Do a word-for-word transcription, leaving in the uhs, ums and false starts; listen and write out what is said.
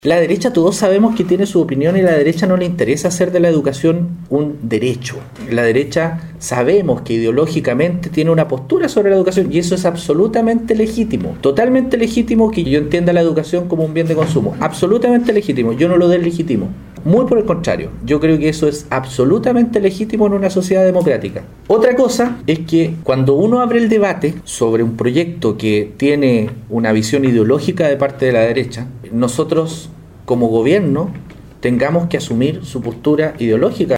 La derecha, todos sabemos que tiene su opinión y a la derecha no le interesa hacer de la educación un derecho. La derecha sabemos que ideológicamente tiene una postura sobre la educación y eso es absolutamente legítimo. Totalmente legítimo que yo entienda la educación como un bien de consumo. Absolutamente legítimo. Yo no lo deslegitimo. Muy por el contrario. Yo creo que eso es absolutamente legítimo en una sociedad democrática. Otra cosa es que cuando uno abre el debate sobre un proyecto que tiene una visión ideológica de parte de la derecha, nosotros como gobierno tengamos que asumir su postura ideológica.